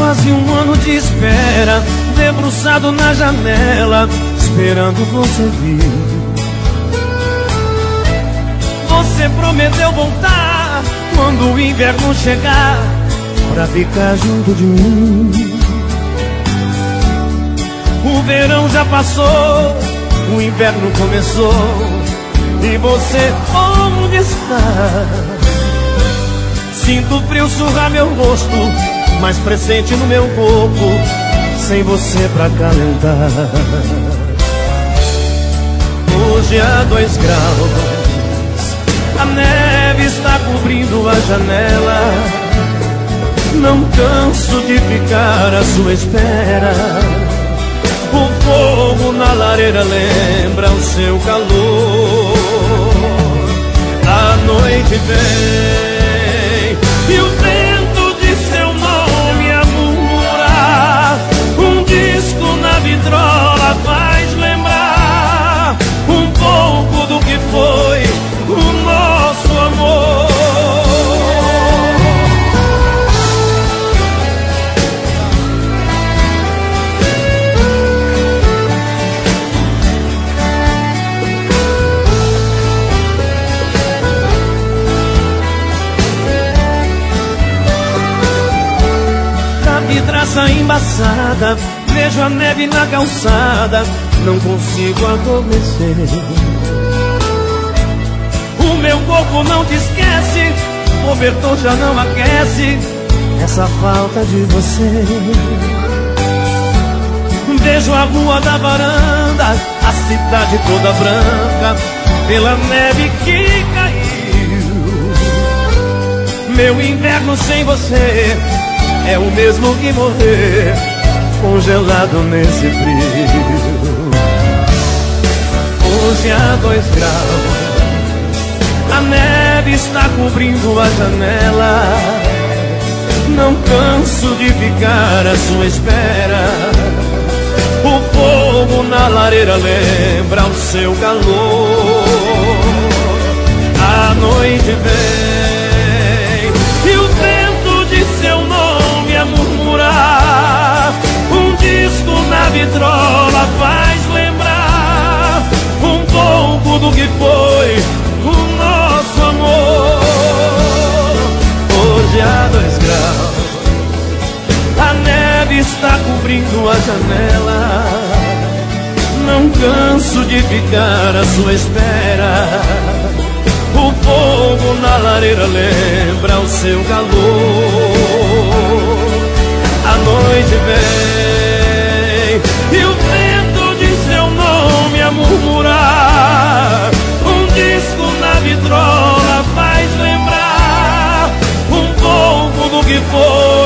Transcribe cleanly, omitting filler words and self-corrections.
Quase um ano de espera, debruçado na janela, esperando você vir. Você prometeu voltar quando o inverno chegar, pra ficar junto de mim. O verão já passou, o inverno começou, e você onde está? Sinto frio surrar meu rosto, mais presente no meu corpo, sem você pra calentar. Hoje há 2 graus, a neve está cobrindo a janela. Não canso de ficar à sua espera. O fogo na lareira lembra o seu calor. A noite vem e o vento de seu nome a murmurar. Um disco na vitrola faz lembrar um pouco do que foi o nosso amor. Vidraça embaçada, vejo a neve na calçada, não consigo adormecer. O meu corpo não te esquece, o cobertor já não aquece essa falta de você. Vejo a rua da varanda, a cidade toda branca, pela neve que caiu. Meu inverno sem você é o mesmo que morrer congelado nesse frio. Hoje há 2 graus, a neve está cobrindo a janela. Não canso de ficar à sua espera. O fogo na lareira lembra o seu calor. A noite vem e o vento de seu nome a murmurar. Um disco na vitrola faz lembrar um pouco do que foi o nosso amor. Hoje há 2 graus, a neve está cobrindo a janela. Não canso de ficar à sua espera. O fogo na lareira lembra o seu calor. A noite vem e o vento de seu nome a murmurar. Um disco na vitrola faz lembrar um pouco do que foi